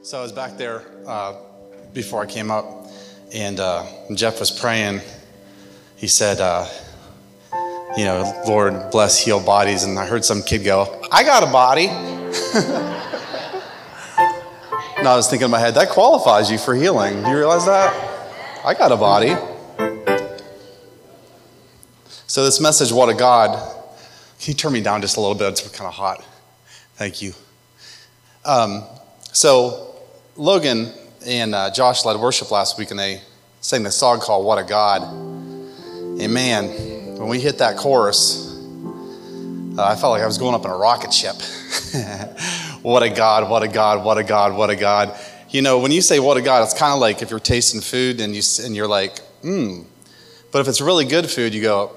So I was back there before I came up, and Jeff was praying. He said, Lord, bless, heal bodies. And I heard some kid go, I got a body. And I was thinking in my head, that qualifies you for healing. Do you realize that? I got a body. So this message, what a God. Can you turn me down just a little bit? It's kind of hot. Thank you. So Logan and Josh led worship last week, and they sang this song called What a God. And man, when we hit that chorus, I felt like I was going up in a rocket ship. What a God, what a God, what a God, what a God. You know, when you say what a God, it's kind of like if you're tasting food and you're like, But if it's really good food, you go,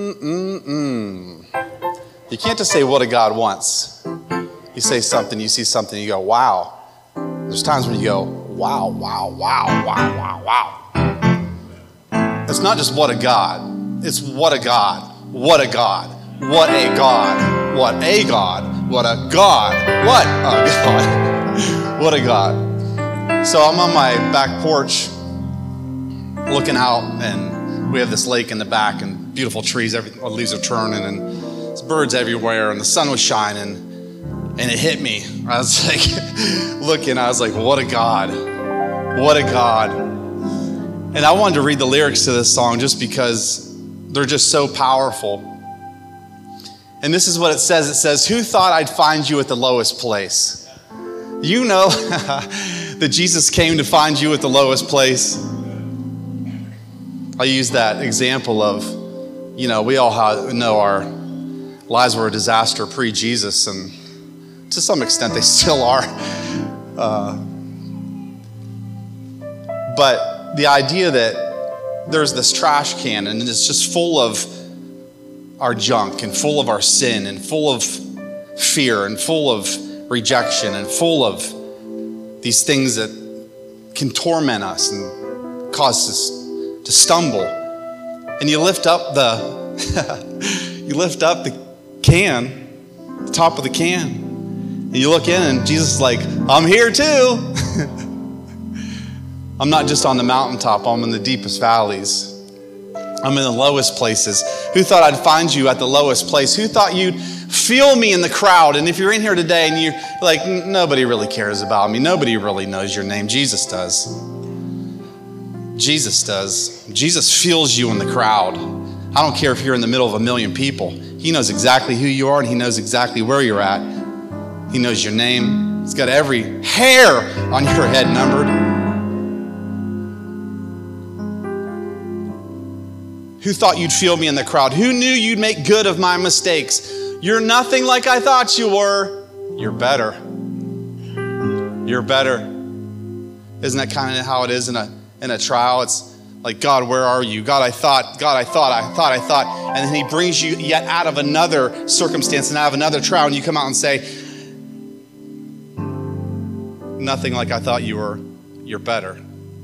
You can't just say what a God once. You say something, you see something, you go, wow. There's times when you go, wow, wow, wow, wow, wow, wow. It's not just what a God. It's what a God, what a God, what a God, what a God, what a God, what a God, what a God. So I'm on my back porch looking out, and we have this lake in the back and beautiful trees, all the leaves are turning, and there's birds everywhere, and the sun was shining. And it hit me. I was like, looking, I was like, what a God. What a God. And I wanted to read the lyrics to this song just because they're just so powerful. And this is what it says. It says, who thought I'd find you at the lowest place? You know that Jesus came to find you at the lowest place. I use that example of, we all know our lives were a disaster pre-Jesus, and to some extent, they still are. But the idea that there's this trash can and it's just full of our junk and full of our sin and full of fear and full of rejection and full of these things that can torment us and cause us to stumble. And you lift up the can, the top of the can. And you look in and Jesus is like, I'm here too. I'm not just on the mountaintop, I'm in the deepest valleys. I'm in the lowest places. Who thought I'd find you at the lowest place? Who thought you'd feel me in the crowd? And if you're in here today and you're like, nobody really cares about me, nobody really knows your name, Jesus does. Jesus does. Jesus feels you in the crowd. I don't care if you're in the middle of a million people. He knows exactly who you are, and he knows exactly where you're at. He knows your name. He's got every hair on your head numbered. Who thought you'd feel me in the crowd? Who knew you'd make good of my mistakes? You're nothing like I thought you were. You're better. You're better. Isn't that kind of how it is in a trial? It's like, God, where are you? God, I thought. And then he brings you yet out of another circumstance and out of another trial, and you come out and say, nothing like I thought you were. You're better.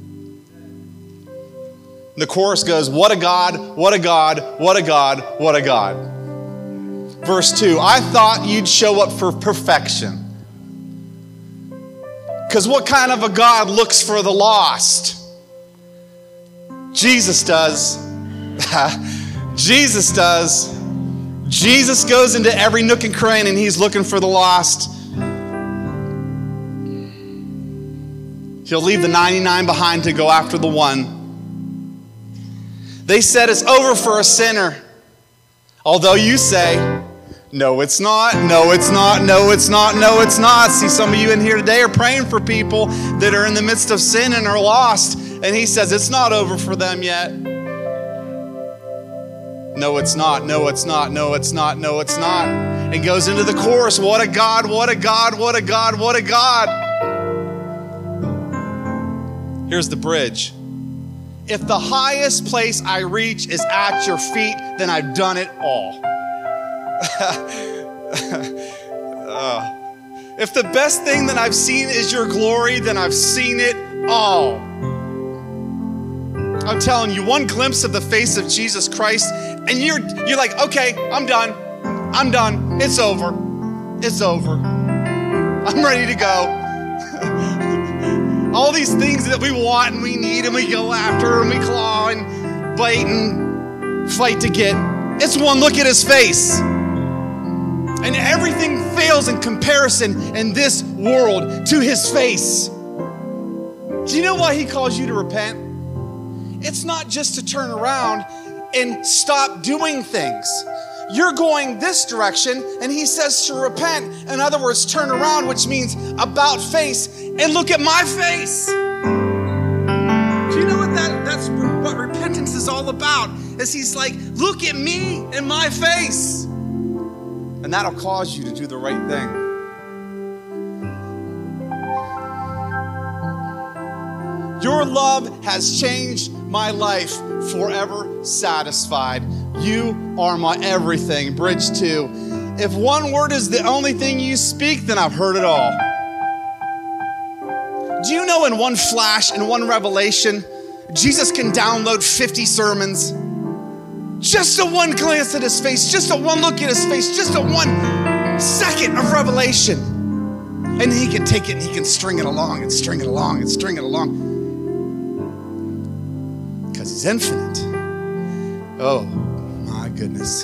The chorus goes, what a God, what a God, what a God, what a God. Verse 2, I thought you'd show up for perfection. Because what kind of a God looks for the lost? Jesus does. Jesus does. Jesus goes into every nook and cranny and he's looking for the lost. He'll leave the 99 behind to go after the one. They said it's over for a sinner. Although you say, no, it's not, no, it's not, no, it's not, no, it's not. See, some of you in here today are praying for people that are in the midst of sin and are lost. And he says it's not over for them yet. No, it's not, no, it's not, no, it's not, no, it's not. And goes into the chorus, what a God, what a God, what a God, what a God. Here's the bridge. If the highest place I reach is at your feet, then I've done it all. If the best thing that I've seen is your glory, then I've seen it all. I'm telling you, one glimpse of the face of Jesus Christ, and you're like, okay, I'm done. I'm done. It's over. It's over. I'm ready to go. these things that we want and we need and we go after and we claw and bite and fight to get. It's one look at his face. And everything fails in comparison in this world to his face. Do you know why he calls you to repent? It's not just to turn around and stop doing things. You're going this direction, and he says to repent. In other words, turn around, which means about face, and look at my face. Do you know what that's what repentance is all about? Is he's like, look at me and my face. And that'll cause you to do the right thing. Your love has changed my life, forever satisfied. You are my everything. Bridge 2. If one word is the only thing you speak, then I've heard it all. Do you know in one flash, in one revelation, Jesus can download 50 sermons? Just a one glance at his face, just a one look at his face, just a 1 second of revelation. And he can take it and he can string it along and string it along and string it along. Because he's infinite. Oh, my goodness.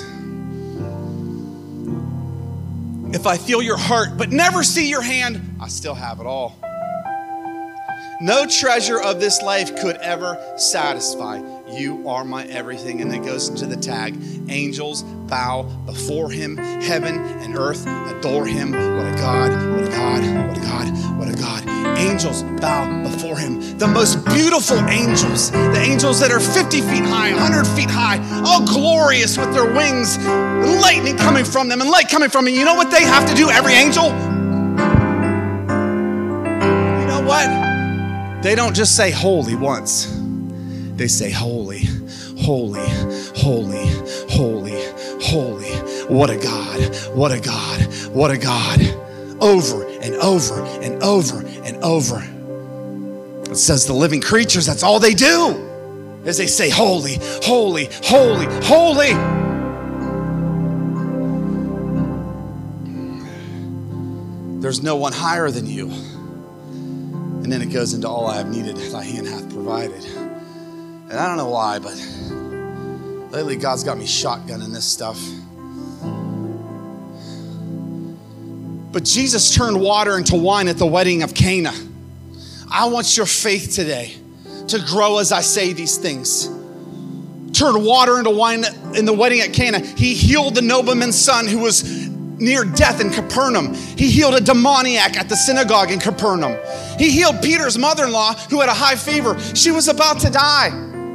If I feel your heart but never see your hand, I still have it all. No treasure of this life could ever satisfy. You are my everything. And it goes into the tag. Angels bow before him. Heaven and earth adore him. What a God, what a God, what a God, what a God. Angels bow before him. The most beautiful angels. The angels that are 50 feet high, 100 feet high, all glorious with their wings, and lightning coming from them and light coming from them. You know what they have to do, every angel? You know what? They don't just say holy once. They say holy, holy, holy, holy, holy. What a God, what a God, what a God. Over and over and over and over. It says the living creatures, that's all they do, is they say holy, holy, holy, holy. There's no one higher than you. And then it goes into all I have needed, thy hand hath provided. And I don't know why, but lately God's got me shotgunning this stuff. But Jesus turned water into wine at the wedding of Cana. I want your faith today to grow as I say these things. Turn water into wine in the wedding at Cana. He healed the nobleman's son who was near death in Capernaum. He healed a demoniac at the synagogue in Capernaum. He healed Peter's mother-in-law who had a high fever. She was about to die.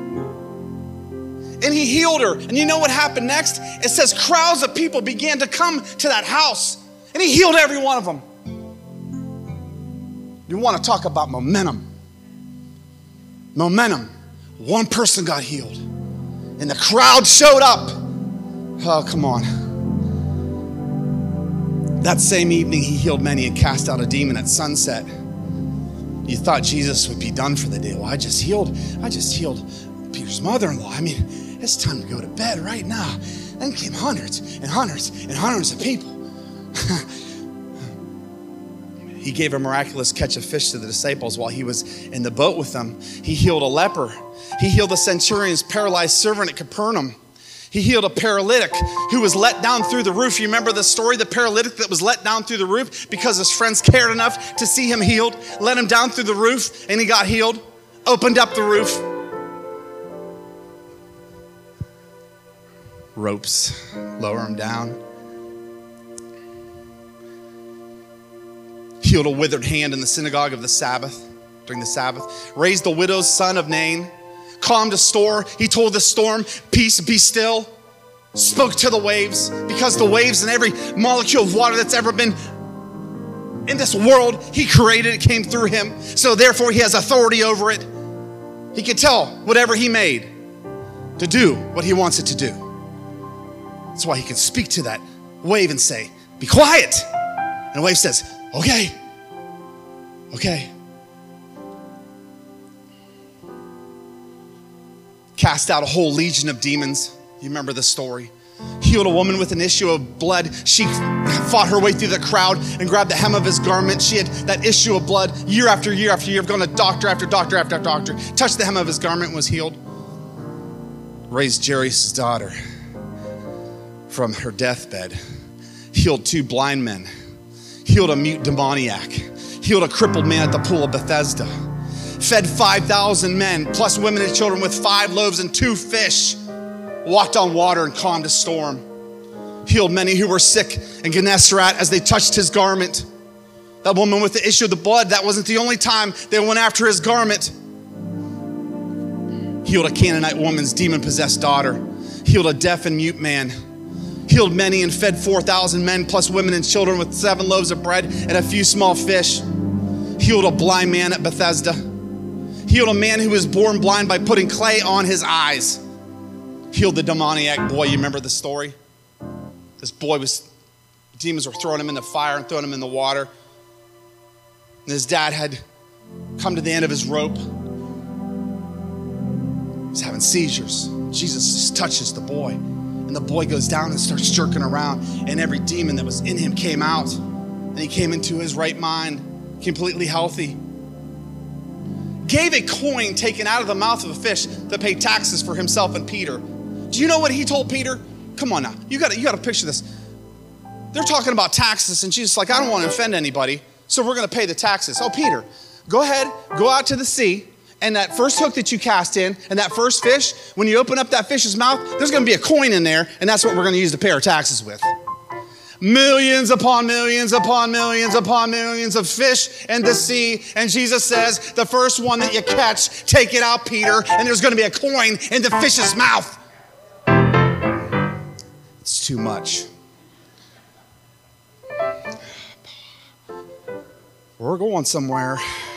And he healed her. And you know what happened next? It says crowds of people began to come to that house. And he healed every one of them. You want to talk about momentum. Momentum. One person got healed. And the crowd showed up. Oh, come on. That same evening, he healed many and cast out a demon at sunset. You thought Jesus would be done for the day. Well, I just healed Peter's mother-in-law. I mean, it's time to go to bed right now. Then came hundreds and hundreds and hundreds of people. He gave a miraculous catch of fish to the disciples while he was in the boat with them. He healed a leper. He healed the centurion's paralyzed servant at Capernaum. He healed a paralytic who was let down through the roof. You remember the story, the paralytic that was let down through the roof because his friends cared enough to see him healed, let him down through the roof, and he got healed, opened up the roof. Ropes, lower him down. Healed a withered hand in the synagogue of the Sabbath, during the Sabbath. Raised the widow's son of Nain. Calmed a storm. He told the storm, peace, be still. Spoke to the waves, because the waves and every molecule of water that's ever been in this world, he created, it came through him. So therefore he has authority over it. He can tell whatever he made to do what he wants it to do. That's why he can speak to that wave and say, be quiet. And the wave says, okay, okay. Cast out a whole legion of demons. You remember the story. healed a woman with an issue of blood. She fought her way through the crowd and grabbed the hem of his garment. She had that issue of blood year after year after year, gone to doctor after doctor after doctor, touched the hem of his garment and was healed. Raised Jairus' daughter from her deathbed, healed 2 blind men, healed a mute demoniac, healed a crippled man at the pool of Bethesda, fed 5,000 men, plus women and children with 5 loaves and 2 fish, walked on water and calmed a storm, healed many who were sick in Gennesaret as they touched his garment. That woman with the issue of the blood, that wasn't the only time they went after his garment. Healed a Canaanite woman's demon-possessed daughter, healed a deaf and mute man, healed many and fed 4,000 men plus women and children with 7 loaves of bread and a few small fish. Healed a blind man at Bethesda. Healed a man who was born blind by putting clay on his eyes. Healed the demoniac boy. You remember the story? This boy demons were throwing him in the fire and throwing him in the water. And his dad had come to the end of his rope. He's having seizures. Jesus just touches the boy. And the boy goes down and starts jerking around. And every demon that was in him came out. And he came into his right mind, completely healthy. Gave a coin taken out of the mouth of a fish to pay taxes for himself and Peter. Do you know what he told Peter? Come on now, you got to picture this. They're talking about taxes, and Jesus is like, I don't want to offend anybody, so we're going to pay the taxes. Oh, Peter, go ahead, go out to the sea, and that first hook that you cast in, and that first fish, when you open up that fish's mouth, there's going to be a coin in there, and that's what we're going to use to pay our taxes with. Millions upon millions upon millions upon millions of fish in the sea. And Jesus says, the first one that you catch, take it out, Peter, and there's going to be a coin in the fish's mouth. It's too much. We're going somewhere.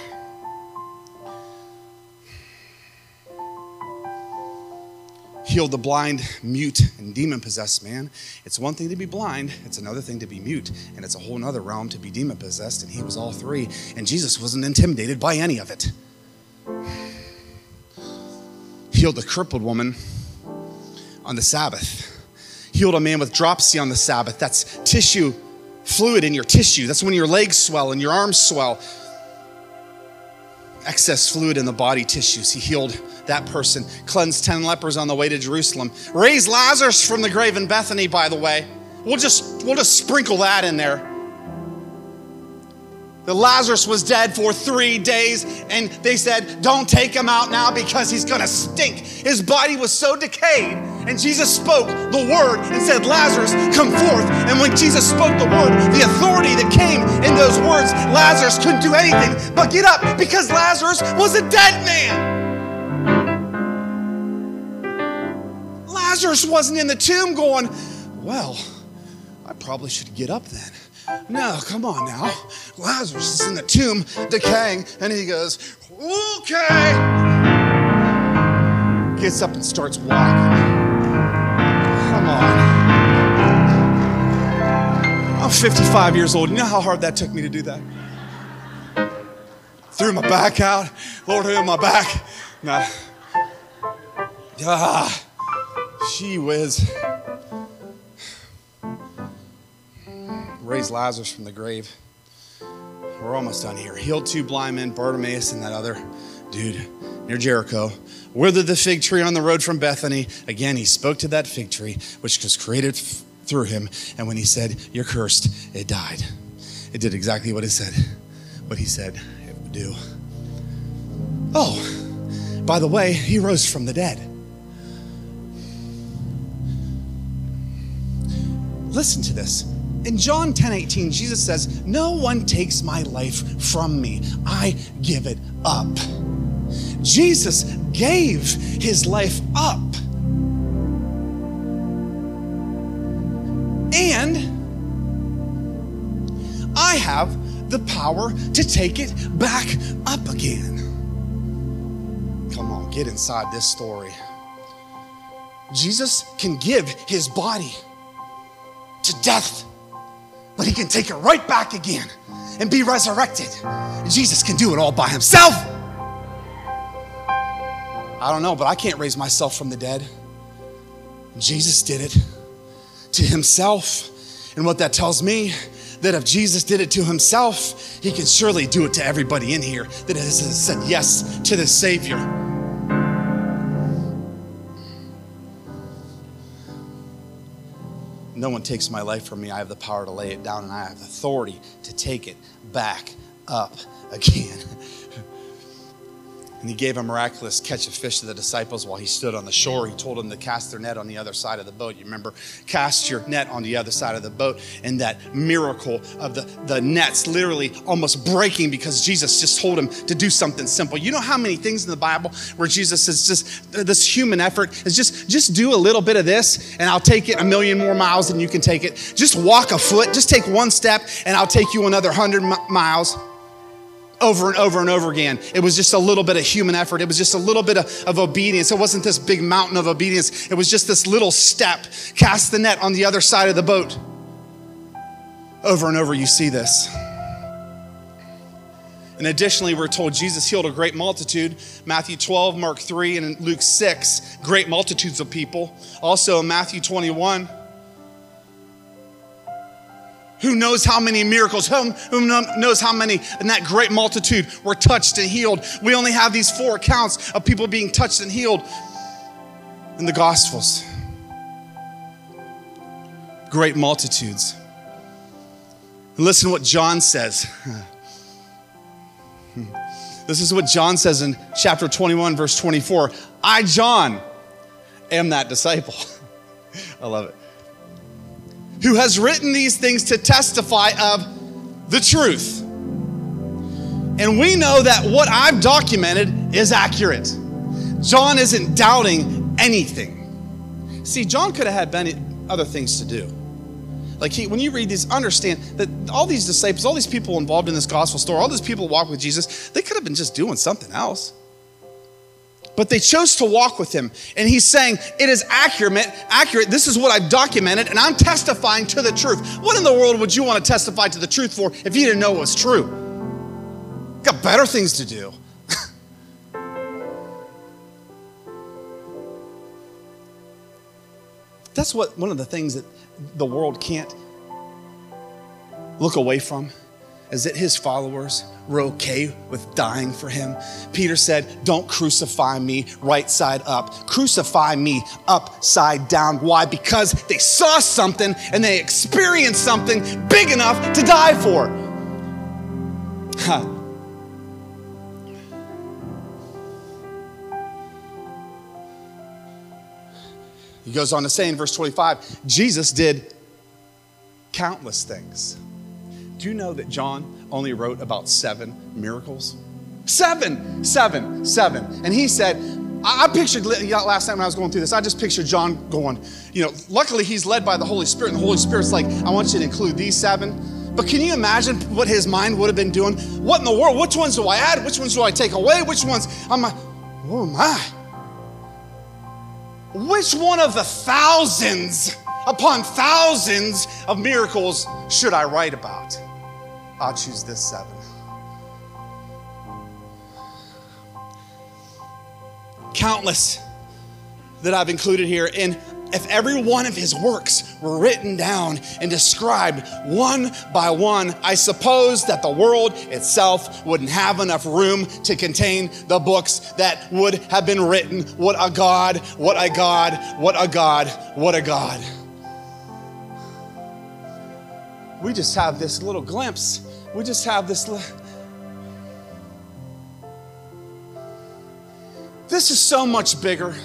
Healed the blind, mute, and demon-possessed man. It's one thing to be blind. It's another thing to be mute. And it's a whole other realm to be demon-possessed. And he was all 3. And Jesus wasn't intimidated by any of it. Healed a crippled woman on the Sabbath. Healed a man with dropsy on the Sabbath. That's tissue, fluid in your tissue. That's when your legs swell and your arms swell. Excess fluid in the body tissues. He healed that person. Cleansed 10 lepers on the way to Jerusalem. Raised Lazarus from the grave in Bethany, by the way. We'll just sprinkle that in there. The Lazarus was dead for 3 days, and they said, don't take him out now because he's gonna stink. His body was so decayed, and Jesus spoke the word and said, Lazarus, come forth. And when Jesus spoke the word, the authority that came in those words, Lazarus couldn't do anything but get up because Lazarus was a dead man. Lazarus wasn't in the tomb going, well, I probably should get up then. No, come on now. Lazarus is in the tomb decaying, and he goes, okay. Gets up and starts walking. Come on. I'm 55 years old. You know how hard that took me to do that? Threw my back out. Lord, hit my back. Nah. Gee whiz. Raised Lazarus from the grave. We're almost done here. Healed 2 blind men, Bartimaeus and that other dude near Jericho. Withered the fig tree on the road from Bethany. Again, he spoke to that fig tree, which was created through him. And when he said, you're cursed, it died. It did exactly what he said it would do. Oh, by the way, he rose from the dead. Listen to this. In John 10:18, Jesus says, no one takes my life from me. I give it up. Jesus gave his life up. And I have the power to take it back up again. Come on, get inside this story. Jesus can give his body to death, but he can take it right back again and be resurrected. Jesus can do it all by himself. I don't know, but I can't raise myself from the dead. Jesus did it. to himself. And what that tells me, that if Jesus did it to himself, he can surely do it to everybody in here that has said yes to the Savior. No one takes my life from me. I have the power to lay it down, and I have the authority to take it back up again. And he gave a miraculous catch of fish to the disciples while he stood on the shore. He told them to cast their net on the other side of the boat. You remember, cast your net on the other side of the boat. And that miracle of the nets literally almost breaking because Jesus just told him to do something simple. You know how many things in the Bible where Jesus says just this human effort is just do a little bit of this and I'll take it 1,000,000 more miles than you can take it. Just walk a foot, just take one step and I'll take you another 100 miles. Over and over and over again. It was just a little bit of human effort. It was just a little bit of obedience. It wasn't this big mountain of obedience. It was just this little step. Cast the net on the other side of the boat. Over and over you see this. And additionally, we're told Jesus healed a great multitude. Matthew 12, Mark 3, and in Luke 6, great multitudes of people. Also in Matthew 21, who knows how many miracles, who knows how many in that great multitude were touched and healed. We only have these 4 accounts of people being touched and healed in the Gospels. Great multitudes. And listen to what John says. This is what John says in chapter 21, verse 24. I, John, am that disciple. I love it. Who has written these things to testify of the truth. And we know that what I've documented is accurate. John isn't doubting anything. See, John could have had many other things to do. Like when you read these, understand that all these disciples, all these people involved in this gospel story, all these people who walk with Jesus, they could have been just doing something else. But they chose to walk with him. And he's saying, it is accurate. This is what I've documented, and I'm testifying to the truth. What in the world would you want to testify to the truth for if you didn't know it was true? You've got better things to do. That's what one of the things that the world can't look away from, is that his followers were okay with dying for him. Peter said, don't crucify me right side up. Crucify me upside down. Why? Because they saw something and they experienced something big enough to die for. He goes on to say in verse 25, Jesus did countless things. Do you know that John only wrote about 7 miracles? 7. And he said, I pictured, last night when I was going through this, I just pictured John going, luckily he's led by the Holy Spirit, and the Holy Spirit's like, I want you to include these 7. But can you imagine what his mind would have been doing? What in the world? Which ones do I add? Which ones do I take away? Which ones? Oh my. Which one of the thousands upon thousands of miracles should I write about? I'll choose this 7. Countless that I've included here. And if every one of his works were written down and described one by one, I suppose that the world itself wouldn't have enough room to contain the books that would have been written. What a God, what a God, what a God, what a God. We just have this little glimpse. We just have this. This is so much bigger.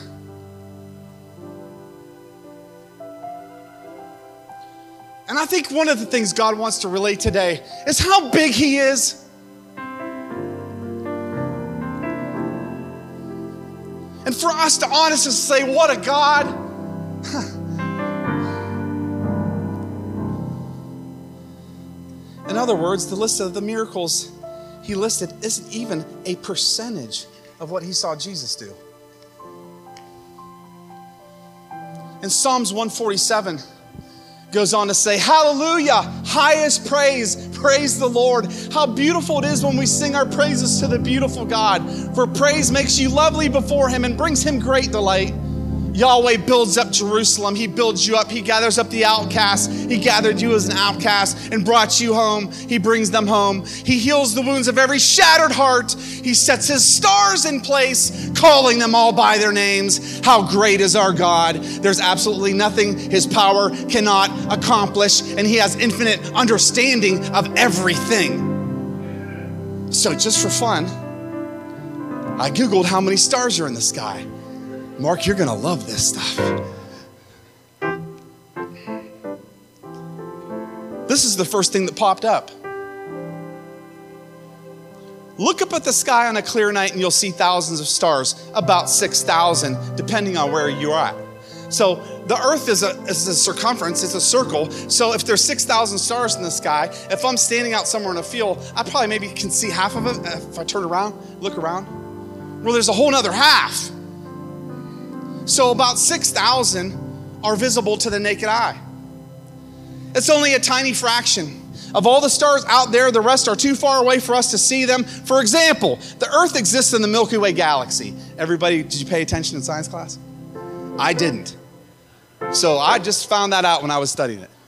And I think one of the things God wants to relate today is how big he is. And for us to honestly say, what a God. In other words, the list of the miracles he listed isn't even a percentage of what he saw Jesus do. In Psalms 147, goes on to say, hallelujah, highest praise, praise the Lord. How beautiful it is when we sing our praises to the beautiful God. For praise makes you lovely before him and brings him great delight. Yahweh builds up Jerusalem. He builds you up. He gathers up the outcasts. He gathered you as an outcast and brought you home. He brings them home. He heals the wounds of every shattered heart. He sets his stars in place, calling them all by their names. How great is our God? There's absolutely nothing his power cannot accomplish, and he has infinite understanding of everything. So just for fun, I Googled how many stars are in the sky. Mark, you're going to love this stuff. This is the first thing that popped up. Look up at the sky on a clear night and you'll see thousands of stars, about 6,000, depending on where you're at. So the earth is a circumference, it's a circle. So if there's 6,000 stars in the sky, if I'm standing out somewhere in a field, I probably maybe can see half of it if I turn around, look around. Well, there's a whole nother half. So about 6,000 are visible to the naked eye. It's only a tiny fraction. Of all the stars out there, the rest are too far away for us to see them. For example, the Earth exists in the Milky Way galaxy. Everybody, did you pay attention in science class? I didn't. So I just found that out when I was studying it.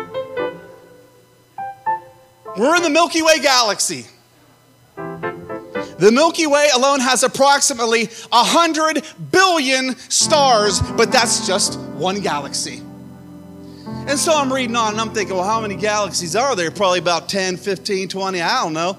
We're in the Milky Way galaxy. The Milky Way alone has approximately 100 billion stars, but that's just one galaxy. And so I'm reading on and I'm thinking, well, how many galaxies are there? Probably about 10, 15, 20, I don't know.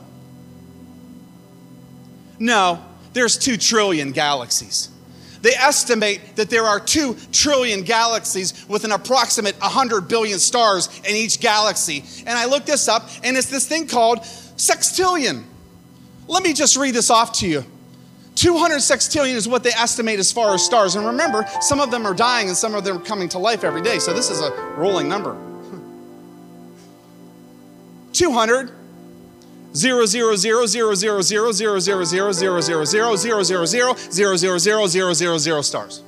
No, there's 2 trillion galaxies. They estimate that there are 2 trillion galaxies with an approximate 100 billion stars in each galaxy. And I looked this up, and it's this thing called sextillion. Let me just read this off to you. 200 sextillion is what they estimate as far as stars. And remember, some of them are dying and some of them are coming to life every day. So this is a rolling number. 200, 0, 0, 0, 0, 0, 0, 0, 0, 0, 0, 0, 0, 0, 0, 0, 0, 0, 0, 0, 0, 0, 0 stars.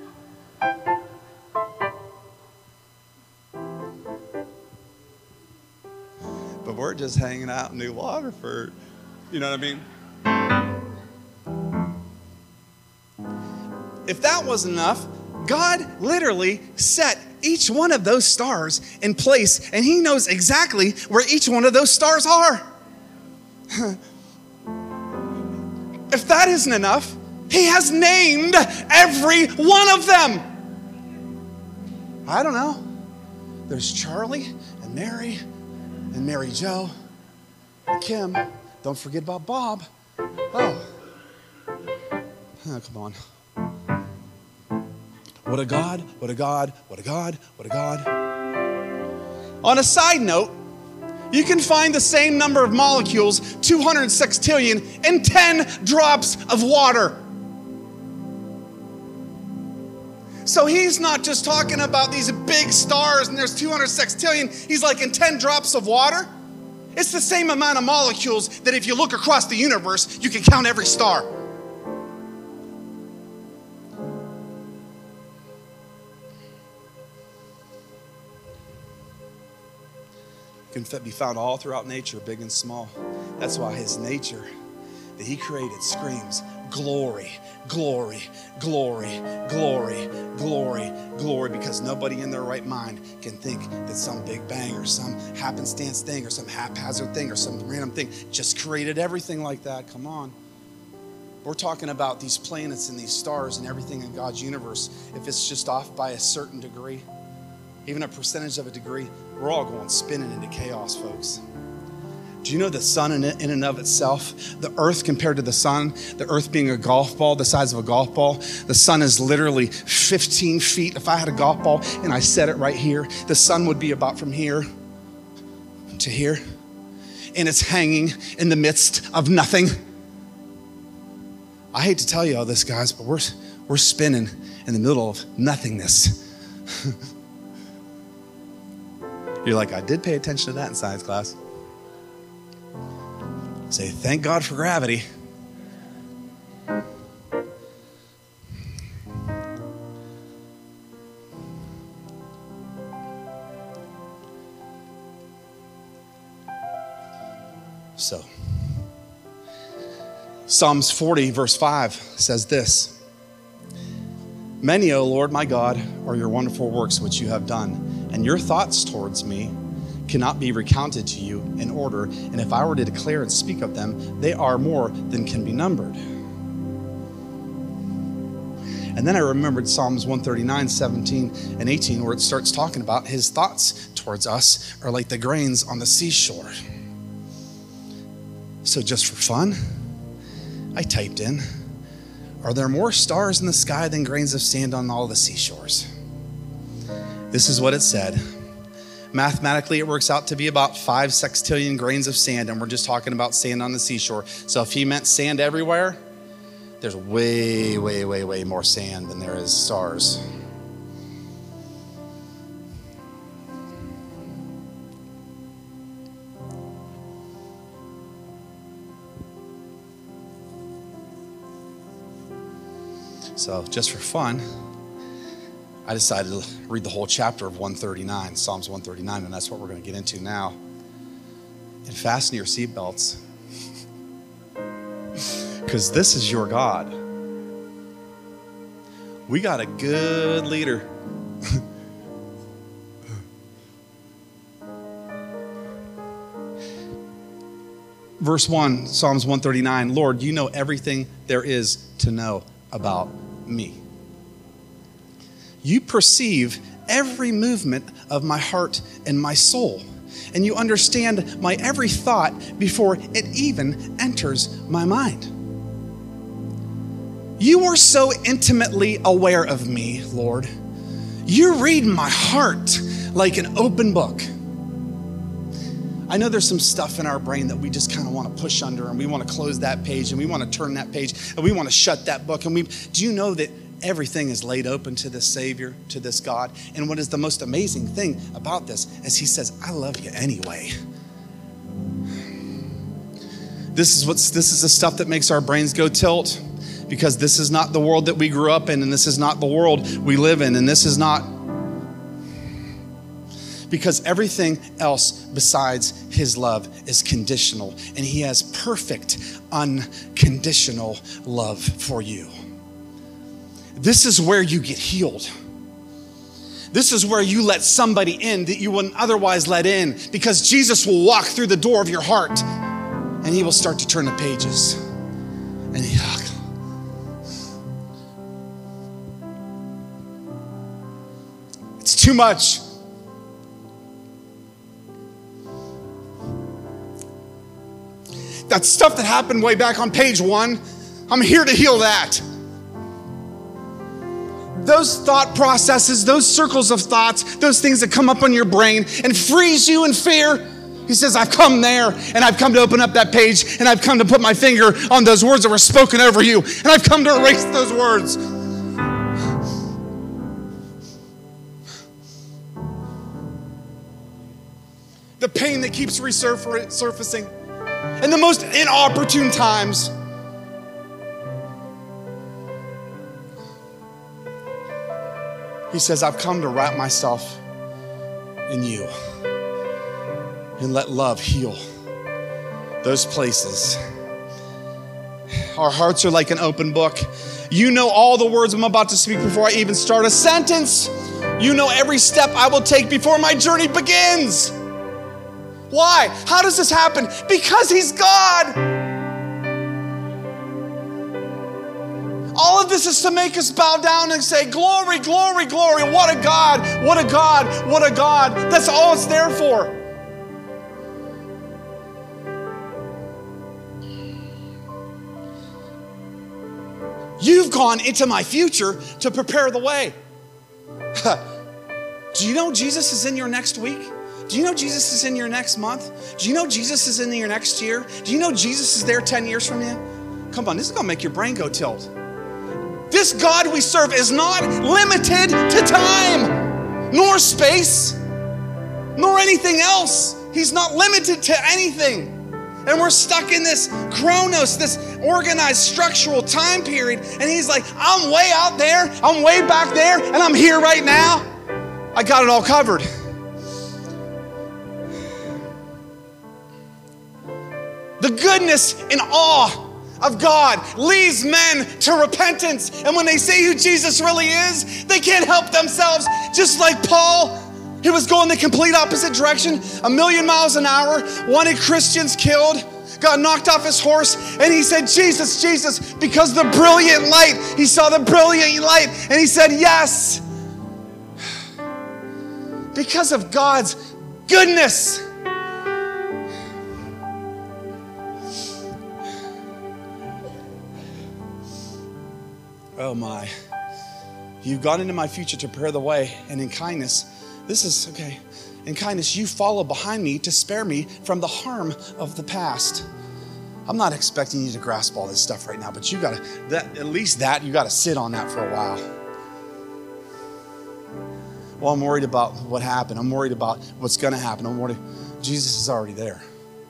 But we're just hanging out in New Waterford. You know what I mean? If that wasn't enough, God literally set each one of those stars in place, and he knows exactly where each one of those stars are. If that isn't enough, he has named every one of them. I don't know. There's Charlie and Mary Jo and Kim. Don't forget about Bob. Oh, come on. What a God, what a God, what a God, what a God. On a side note, you can find the same number of molecules, 200 sextillion, in 10 drops of water. So he's not just talking about these big stars and there's 200 sextillion. He's like in 10 drops of water. It's the same amount of molecules that if you look across the universe, you can count every star. Can be found all throughout nature, big and small. That's why his nature that he created screams glory, glory, glory, glory, glory, glory, because nobody in their right mind can think that some big bang or some happenstance thing or some haphazard thing or some random thing just created everything like that. Come on. We're talking about these planets and these stars and everything in God's universe. If it's just off by a certain degree, even a percentage of a degree, we're all going spinning into chaos, folks. Do you know the sun in and of itself, the earth compared to the sun, the earth being a golf ball, the size of a golf ball, the sun is literally 15 feet. If I had a golf ball and I set it right here, the sun would be about from here to here. And it's hanging in the midst of nothing. I hate to tell you all this, guys, but we're spinning in the middle of nothingness. You're like, I did pay attention to that in science class. Say, thank God for gravity. So, Psalms 40, verse 5 says this. Many, O Lord my God, are your wonderful works which you have done, and your thoughts towards me cannot be recounted to you in order. And if I were to declare and speak of them, they are more than can be numbered. And then I remembered Psalms 139, 17 and 18, where it starts talking about his thoughts towards us are like the grains on the seashore. So just for fun, I typed in, are there more stars in the sky than grains of sand on all the seashores? This is what it said. Mathematically, it works out to be about 5 sextillion grains of sand, and we're just talking about sand on the seashore. So if he meant sand everywhere, there's way, way, way, way more sand than there is stars. So just for fun, I decided to read the whole chapter of 139, Psalms 139, and that's what we're going to get into now. And fasten your seatbelts, because this is your God. We got a good leader. Verse 1, Psalms 139, Lord, you know everything there is to know about me. You perceive every movement of my heart and my soul, and you understand my every thought before it even enters my mind. You are so intimately aware of me, Lord. You read my heart like an open book. I know there's some stuff in our brain that we just kind of want to push under, and we want to close that page, and we want to turn that page, and we want to shut that book. And do you know that everything is laid open to this Savior, to this God? And what is the most amazing thing about this is he says, I love you anyway. This is the stuff that makes our brains go tilt, because this is not the world that we grew up in, and this is not the world we live in, and this is not, because everything else besides his love is conditional, and he has perfect, unconditional love for you. This is where you get healed. This is where you let somebody in that you wouldn't otherwise let in, because Jesus will walk through the door of your heart and he will start to turn the pages. And it's too much. That stuff that happened way back on page 1, I'm here to heal that. Those thought processes, those circles of thoughts, those things that come up on your brain and freeze you in fear. He says, I've come there, and I've come to open up that page, and I've come to put my finger on those words that were spoken over you, and I've come to erase those words. The pain that keeps resurfacing in the most inopportune times. He says, I've come to wrap myself in you and let love heal those places. Our hearts are like an open book. You know all the words I'm about to speak before I even start a sentence. You know every step I will take before my journey begins. Why? How does this happen? Because he's God. All of this is to make us bow down and say, glory, glory, glory. What a God, what a God, what a God. That's all it's there for. You've gone into my future to prepare the way. Do you know Jesus is in your next week? Do you know Jesus is in your next month? Do you know Jesus is in your next year? Do you know Jesus is there 10 years from you? Come on, this is going to make your brain go tilt. This God we serve is not limited to time, nor space, nor anything else. He's not limited to anything. And we're stuck in this chronos, this organized structural time period. And he's like, I'm way out there, I'm way back there, and I'm here right now. I got it all covered. The goodness and awe of God leads men to repentance. And when they see who Jesus really is, they can't help themselves. Just like Paul, he was going the complete opposite direction, 1,000,000 miles an hour, wanted Christians killed, got knocked off his horse, and he said, Jesus, Jesus, because the brilliant light, he saw the brilliant light, and he said, yes. Because of God's goodness. Oh my. You've gone into my future to prepare the way, and in kindness, this is, okay, in kindness, you follow behind me to spare me from the harm of the past. I'm not expecting you to grasp all this stuff right now, but you gotta, at least you gotta sit on that for a while. Well, I'm worried about what happened. I'm worried about what's gonna happen. I'm worried. Jesus is already there.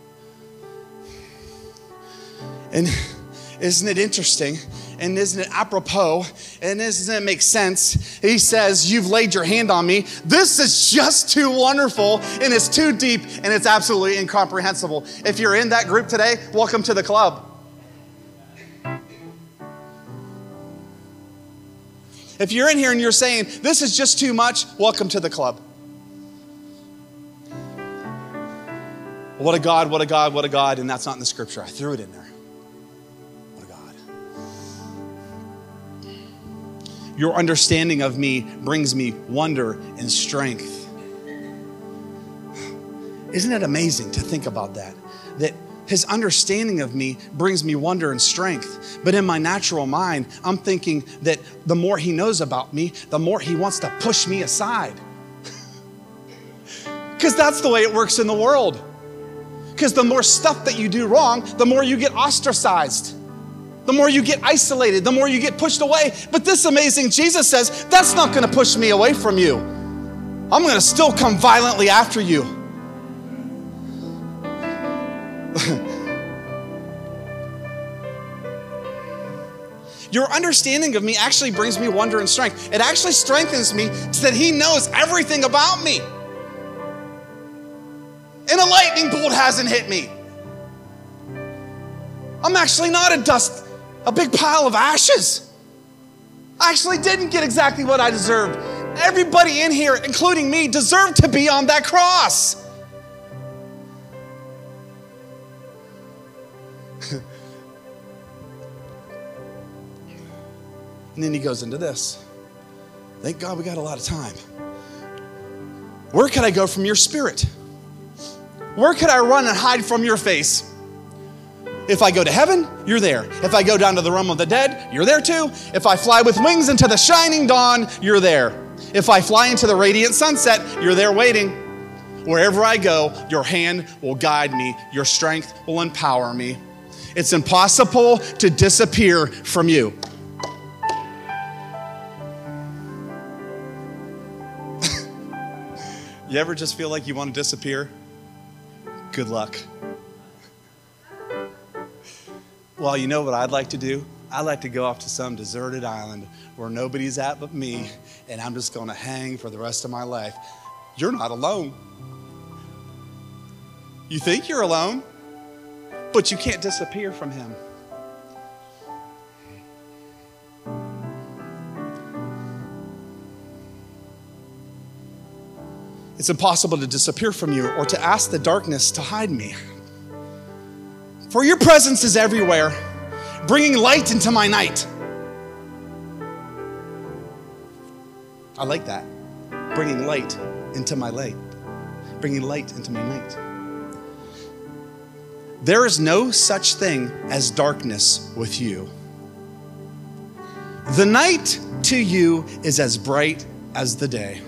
And isn't it interesting? And isn't it apropos? And doesn't it make sense? He says, you've laid your hand on me. This is just too wonderful, and it's too deep, and it's absolutely incomprehensible. If you're in that group today, welcome to the club. If you're in here and you're saying, this is just too much, welcome to the club. What a God, what a God, what a God. And that's not in the scripture. I threw it in there. Your understanding of me brings me wonder and strength. Isn't it amazing to think about that? That his understanding of me brings me wonder and strength. But in my natural mind, I'm thinking that the more he knows about me, the more he wants to push me aside. Because that's the way it works in the world. Because the more stuff that you do wrong, the more you get ostracized. The more you get isolated, the more you get pushed away. But this amazing Jesus says, that's not going to push me away from you. I'm going to still come violently after you. Your understanding of me actually brings me wonder and strength. It actually strengthens me so that he knows everything about me. And a lightning bolt hasn't hit me. I'm actually not a big pile of ashes. I actually didn't get exactly what I deserved. Everybody in here, including me, deserved to be on that cross. And then he goes into this. Thank God we got a lot of time. Where could I go from your spirit? Where could I run and hide from your face? If I go to heaven, you're there. If I go down to the realm of the dead, you're there too. If I fly with wings into the shining dawn, you're there. If I fly into the radiant sunset, you're there waiting. Wherever I go, your hand will guide me. Your strength will empower me. It's impossible to disappear from you. You ever just feel like you want to disappear? Good luck. Well, you know what I'd like to do? I'd like to go off to some deserted island where nobody's at but me, and I'm just going to hang for the rest of my life. You're not alone. You think you're alone, but you can't disappear from him. It's impossible to disappear from you or to ask the darkness to hide me. For your presence is everywhere, bringing light into my night. I like that. Bringing light into my light. Bringing light into my night. There is no such thing as darkness with you. The night to you is as bright as the day.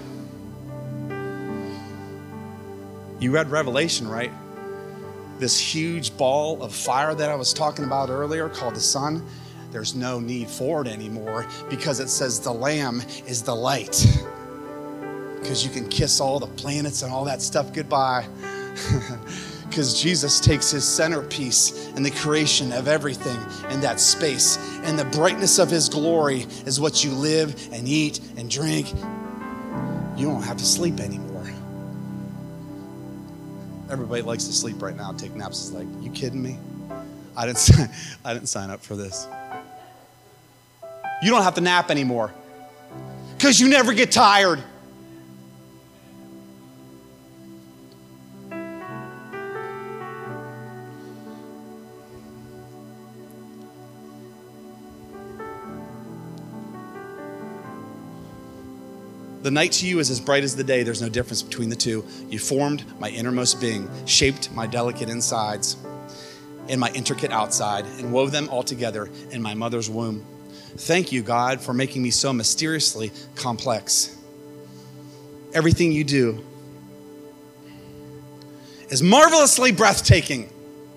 You read Revelation, right? This huge ball of fire that I was talking about earlier called the sun. There's no need for it anymore because it says the Lamb is the light. Because you can kiss all the planets and all that stuff goodbye. Because Jesus takes his centerpiece in the creation of everything in that space. And the brightness of his glory is what you live and eat and drink. You don't have to sleep anymore. Everybody likes to sleep right now, take naps. It's like, you kidding me? I didn't sign up for this. You don't have to nap anymore because you never get tired. The night to you is as bright as the day. There's no difference between the two. You formed my innermost being, shaped my delicate insides and my intricate outside, and wove them all together in my mother's womb. Thank you, God, for making me so mysteriously complex. Everything you do is marvelously breathtaking.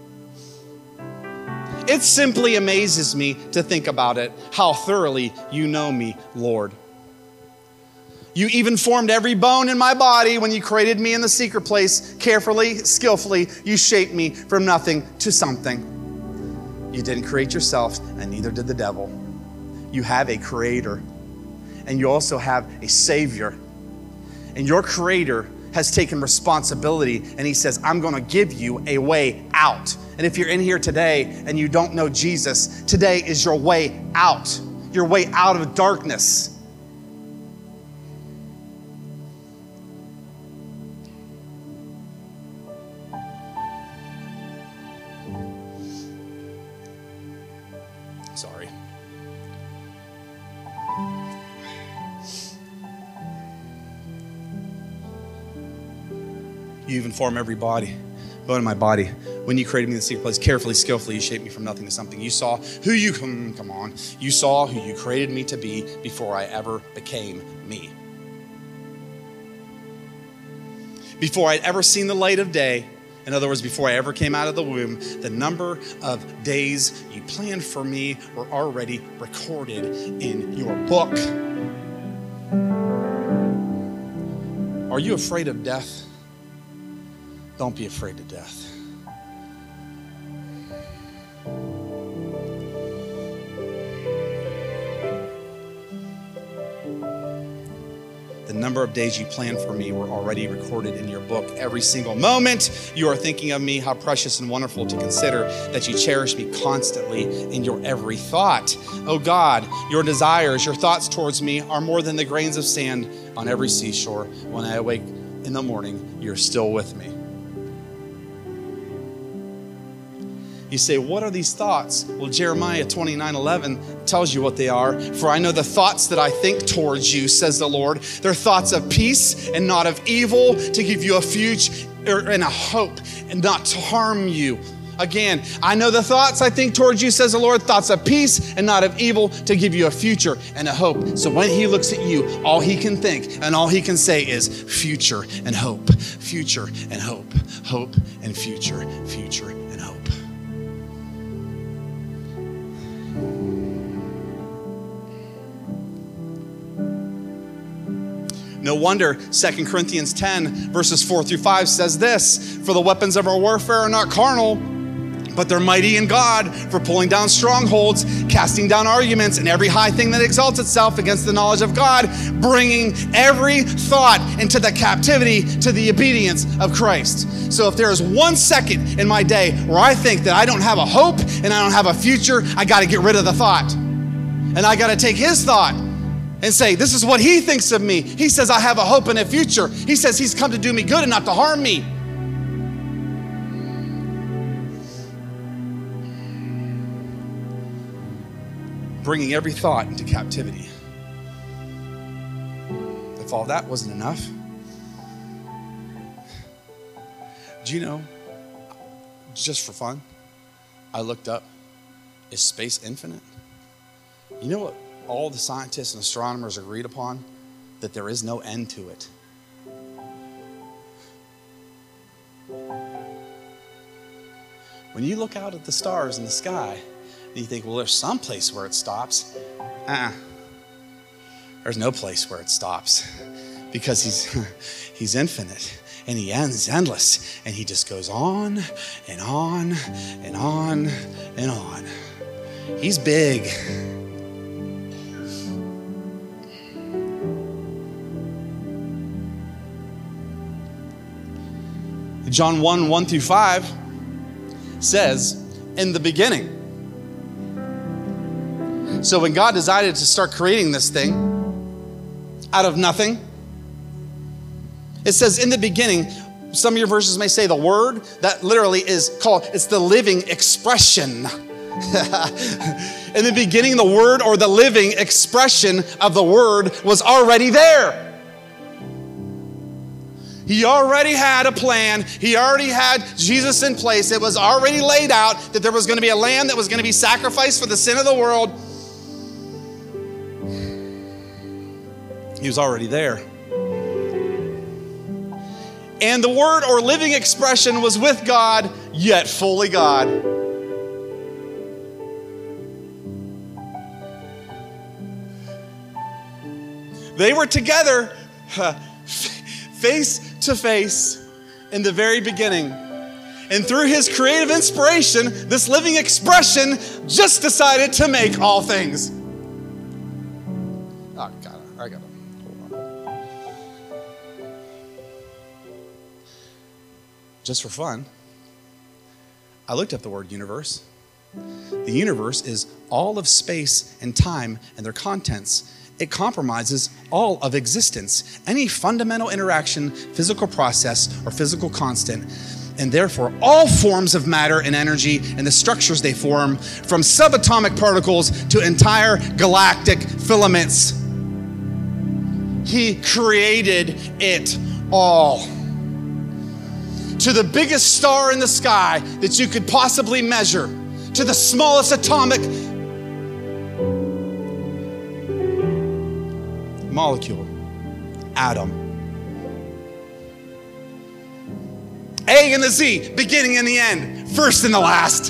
It simply amazes me to think about it, how thoroughly you know me, Lord. You even formed every bone in my body when you created me in the secret place. Carefully, skillfully, you shaped me from nothing to something. You didn't create yourself, and neither did the devil. You have a creator, and you also have a savior. And your creator has taken responsibility, and he says, I'm going to give you a way out. And if you're in here today and you don't know Jesus, today is your way out of darkness. Sorry. You even form every bone in my body. When you created me in the secret place, carefully, skillfully, you shaped me from nothing to something. You saw who you created me to be before I ever became me. Before I'd ever seen the light of day, in other words, before I ever came out of the womb, the number of days you planned for me were already recorded in your book. Are you afraid of death? Don't be afraid of death. The number of days you planned for me were already recorded in your book. Every single moment you are thinking of me, how precious and wonderful to consider that you cherish me constantly in your every thought. Oh God, your desires, your thoughts towards me are more than the grains of sand on every seashore. When I awake in the morning, you're still with me. You say, what are these thoughts? Well, Jeremiah 29:11 tells you what they are. For I know the thoughts that I think towards you, says the Lord. They're thoughts of peace and not of evil, to give you a future and a hope and not to harm you. Again, I know the thoughts I think towards you, says the Lord, thoughts of peace and not of evil, to give you a future and a hope. So when he looks at you, all he can think and all he can say is future and hope, future and hope, hope and future, future and hope. No wonder 2 Corinthians 10 verses 4-5 says this, for the weapons of our warfare are not carnal, but they're mighty in God for pulling down strongholds, casting down arguments and every high thing that exalts itself against the knowledge of God, bringing every thought into the captivity to the obedience of Christ. So if there is 1 second in my day where I think that I don't have a hope and I don't have a future, I got to get rid of the thought. And I got to take his thought and say, this is what he thinks of me. He says I have a hope and a future. He says he's come to do me good and not to harm me. Bringing every thought into captivity. If all that wasn't enough, do you know, just for fun, I looked up, is space infinite? You know what all the scientists and astronomers agreed upon? That there is no end to it. When you look out at the stars in the sky, and you think, well, there's some place where it stops. There's no place where it stops, because he's infinite and he's endless, and he just goes on and on and on and on. He's big. John 1:1-5 says, in the beginning. So when God decided to start creating this thing out of nothing, it says in the beginning, some of your verses may say the word, that literally is called, it's the living expression. In the beginning, the word or the living expression of the word was already there. He already had a plan. He already had Jesus in place. It was already laid out that there was going to be a lamb that was going to be sacrificed for the sin of the world. He was already there. And the word or living expression was with God, yet fully God. They were together face to face in the very beginning. And through his creative inspiration, this living expression just decided to make all things. Oh, God, I got it. Hold on. Just for fun, I looked up the word universe. The universe is all of space and time and their contents. It compromises all of existence, any fundamental interaction, physical process, or physical constant, and therefore all forms of matter and energy and the structures they form, from subatomic particles to entire galactic filaments. He created it all. To the biggest star in the sky that you could possibly measure, to the smallest atomic molecule, atom. A and the Z, beginning and the end, first and the last.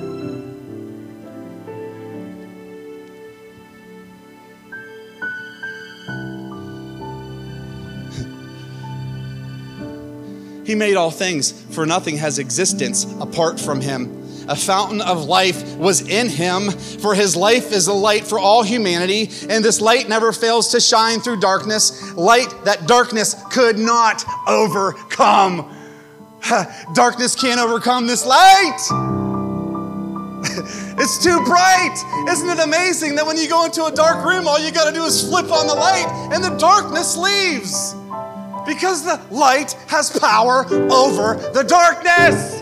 He made all things, for nothing has existence apart from him. A fountain of life was in him, for his life is a light for all humanity, and this light never fails to shine through darkness, light that darkness could not overcome. Darkness can't overcome this light. It's too bright. Isn't it amazing that when you go into a dark room, all you got to do is flip on the light and the darkness leaves? Because the light has power over the darkness.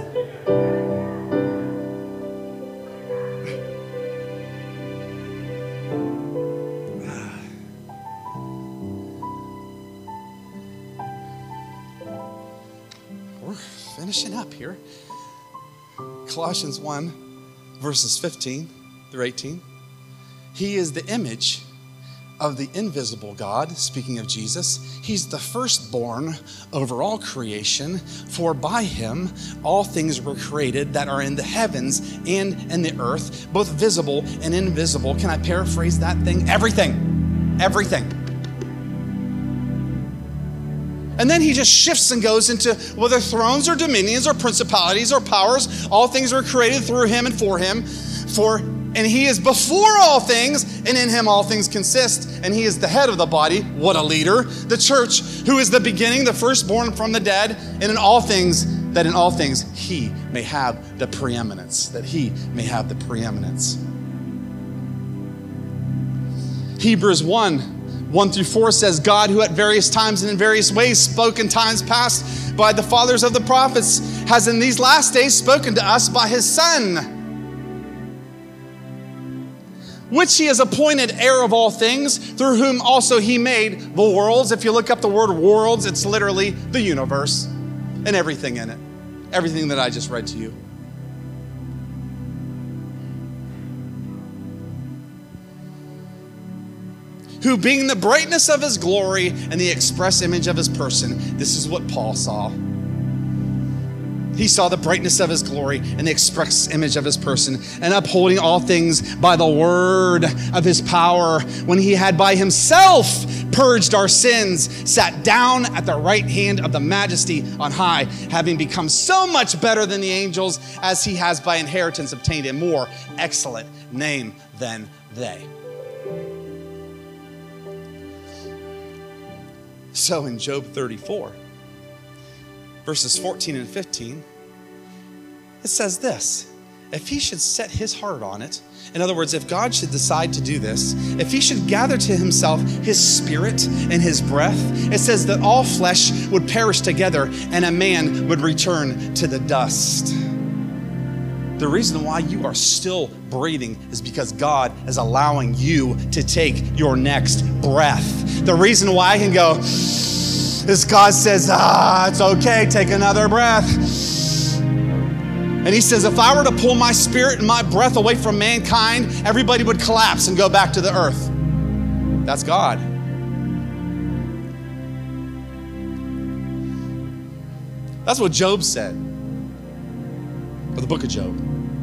We're finishing up here. Colossians 1, verses 15 through 18. He is the image of the invisible God, speaking of Jesus. He's the firstborn over all creation, for by him all things were created that are in the heavens and in the earth, both visible and invisible. Can I paraphrase that thing? Everything. Everything. And then he just shifts and goes into whether thrones or dominions or principalities or powers, all things were created through him and for him. And he is before all things, and in him all things consist. And he is the head of the body. What a leader. The church, who is the beginning, the firstborn from the dead, and in all things, that in all things he may have the preeminence. That he may have the preeminence. Hebrews 1 through 4 says, God, who at various times and in various ways spoke in times past by the fathers of the prophets, has in these last days spoken to us by his Son, which he has appointed heir of all things, through whom also he made the worlds. If you look up the word worlds, it's literally the universe and everything in it. Everything that I just read to you. Who being the brightness of his glory and the express image of his person. This is what Paul saw. He saw the brightness of his glory and the express image of his person, and upholding all things by the word of his power, when he had by himself purged our sins, sat down at the right hand of the majesty on high, having become so much better than the angels, as he has by inheritance obtained a more excellent name than they. So in Job 34, verses 14 and 15, it says this, if he should set his heart on it, in other words, if God should decide to do this, if he should gather to himself his spirit and his breath, it says that all flesh would perish together and a man would return to the dust. The reason why you are still breathing is because God is allowing you to take your next breath. The reason why I can go is God says, it's okay, take another breath. And he says, if I were to pull my spirit and my breath away from mankind, everybody would collapse and go back to the earth. That's God. That's what Job said. Or the book of Job.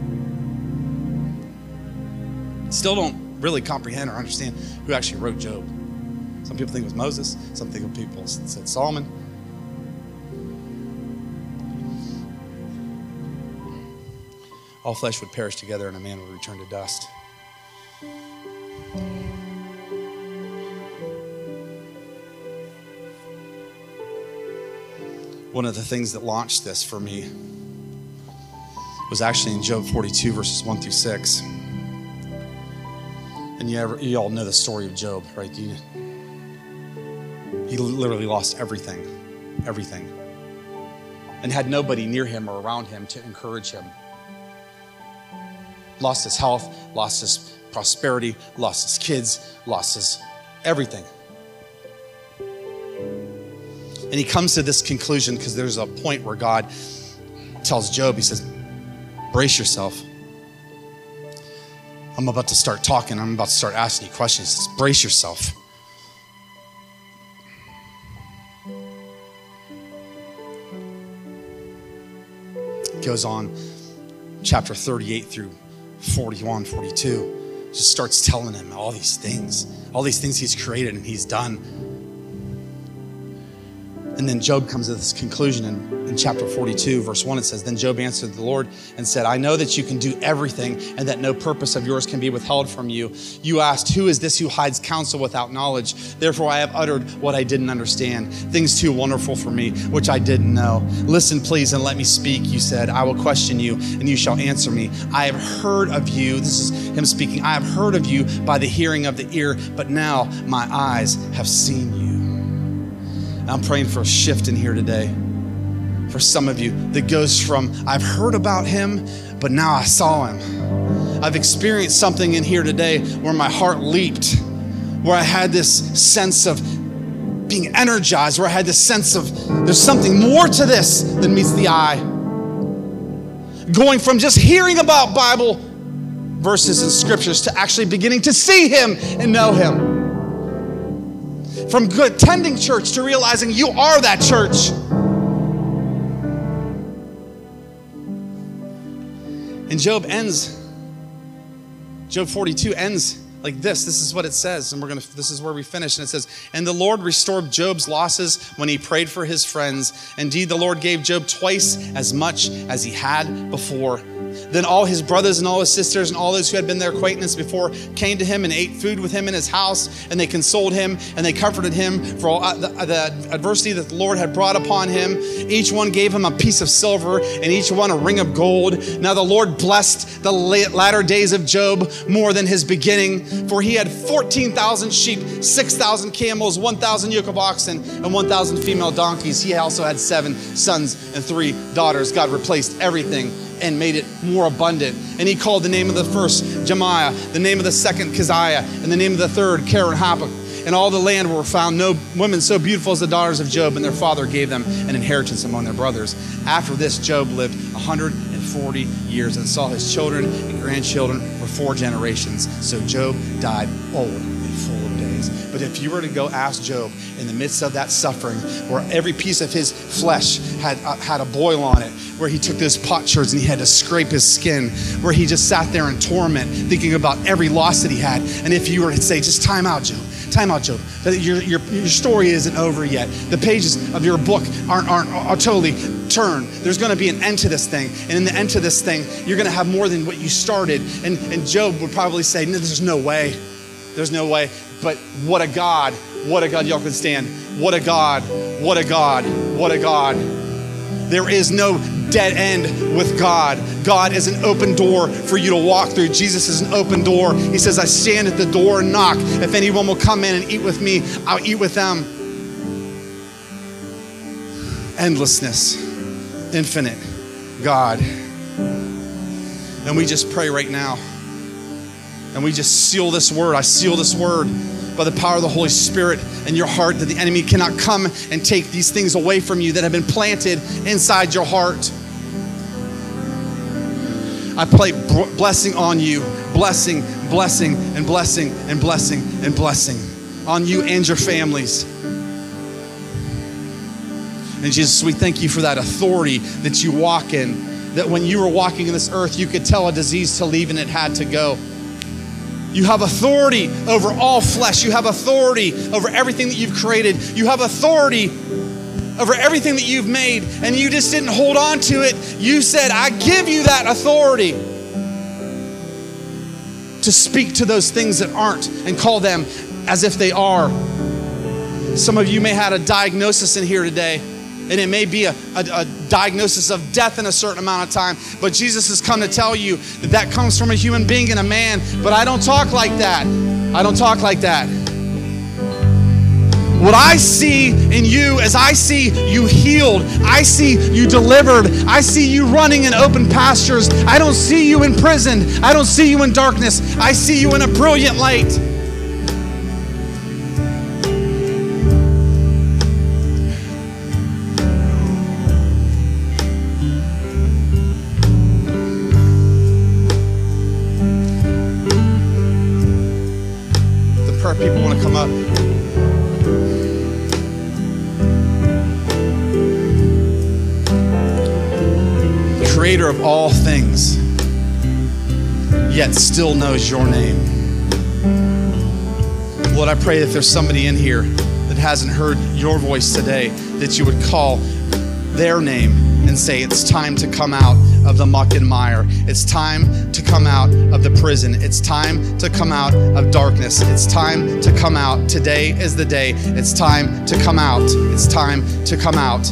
Still don't really comprehend or understand who actually wrote Job. Some people think it was Moses. Some people said Solomon. All flesh would perish together and a man would return to dust. One of the things that launched this for me was actually in Job 42, verses 1 through 6. And you all know the story of Job, right? He literally lost everything, and had nobody near him or around him to encourage him. Lost his health, lost his prosperity, lost his kids, lost his everything. And he comes to this conclusion because there's a point where God tells Job, he says, brace yourself. I'm about to start talking. I'm about to start asking you questions. He says, brace yourself. It goes on, chapter 38 through 41, 42, just starts telling him all these things he's created and he's done. And then Job comes to this conclusion in chapter 42, verse 1, it says, then Job answered the Lord and said, I know that you can do everything and that no purpose of yours can be withheld from you. You asked, who is this who hides counsel without knowledge? Therefore I have uttered what I didn't understand, things too wonderful for me, which I didn't know. Listen, please, and let me speak, you said. I will question you and you shall answer me. I have heard of you, this is him speaking, I have heard of you by the hearing of the ear, but now my eyes have seen you. I'm praying for a shift in here today. For some of you that goes from, I've heard about him, but now I saw him. I've experienced something in here today where my heart leaped, where I had this sense of being energized, where I had this sense of there's something more to this than meets the eye. Going from just hearing about Bible verses and scriptures to actually beginning to see him and know him. From attending church to realizing you are that church. And Job 42 ends like this. This is what it says, and this is where we finish. And it says, and the Lord restored Job's losses when he prayed for his friends. Indeed, the Lord gave Job twice as much as he had before. Then all his brothers and all his sisters and all those who had been their acquaintance before came to him and ate food with him in his house, and they consoled him and they comforted him for all the adversity that the Lord had brought upon him. Each one gave him a piece of silver and each one a ring of gold. Now the Lord blessed the latter days of Job more than his beginning, for he had 14,000 sheep, 6,000 camels, 1,000 yoke of oxen, and 1,000 female donkeys. He also had 7 sons and 3 daughters. God replaced everything and made it more abundant. And he called the name of the first Jemiah, the name of the second Keziah, and the name of the third Keren-Happuch. In all the land were found no women so beautiful as the daughters of Job, and their father gave them an inheritance among their brothers. After this, Job lived 140 years and saw his children and grandchildren for 4 generations. So Job died old and full of days. But if you were to go ask Job in the midst of that suffering, where every piece of his flesh had a boil on it, where he took those potsherds and he had to scrape his skin, where he just sat there in torment thinking about every loss that he had. And if you were to say, just time out, Job, your story isn't over yet. The pages of your book aren't totally turned. There's going to be an end to this thing. And in the end to this thing, you're going to have more than what you started. And Job would probably say, no, there's no way. There's no way. But what a God. What a God. Y'all can stand. What a God. What a God. What a God. There is no dead end with God. God is an open door for you to walk through. Jesus is an open door. He says, I stand at the door and knock. If anyone will come in and eat with me, I'll eat with them. Endlessness, infinite God. And we just pray right now. And we just seal this word. I seal this word by the power of the Holy Spirit in your heart, that the enemy cannot come and take these things away from you that have been planted inside your heart. I pray blessing on you, blessing, blessing, and blessing, and blessing, and blessing on you and your families. And Jesus, we thank you for that authority that you walk in, that when you were walking in this earth, you could tell a disease to leave and it had to go. You have authority over all flesh. You have authority over everything that you've created. You have authority over everything that you've made, and you just didn't hold on to it. You said, I give you that authority to speak to those things that aren't and call them as if they are. Some of you may have had a diagnosis in here today, and it may be a diagnosis of death in a certain amount of time, but Jesus has come to tell you that that comes from a human being and a man. But I don't talk like that. I don't talk like that. What I see in you is I see you healed. I see you delivered. I see you running in open pastures. I don't see you in prison. I don't see you in darkness. I see you in a brilliant light. People want to come up. The creator of all things, yet still knows your name. Lord, I pray that there's somebody in here that hasn't heard your voice today, that you would call their name and say, it's time to come out of the muck and mire. It's time to come out of the prison. It's time to come out of darkness. It's time to come out. Today is the day. It's time to come out. It's time to come out.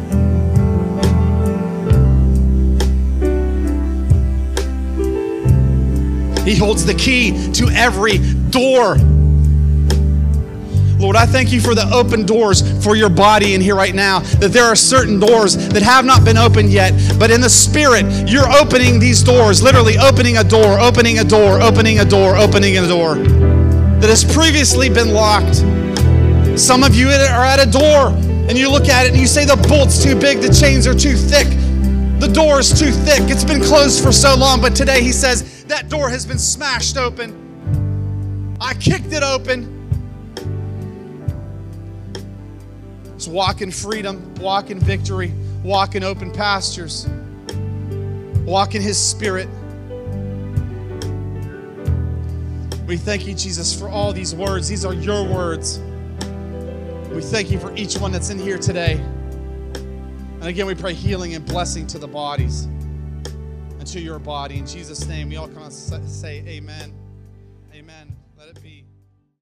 He holds the key to every door. Lord, I thank you for the open doors for your body in here right now, that there are certain doors that have not been opened yet, but in the Spirit, you're opening these doors, literally opening a door, opening a door, opening a door, opening a door that has previously been locked. Some of you are at a door and you look at it and you say the bolt's too big, the chains are too thick, the door is too thick, it's been closed for so long, but today he says, that door has been smashed open. I kicked it open. So walk in freedom, walk in victory, walk in open pastures, walk in his Spirit. We thank you, Jesus, for all these words. These are your words. We thank you for each one that's in here today. And again, we pray healing and blessing to the bodies and to your body. In Jesus' name, we all come and say amen.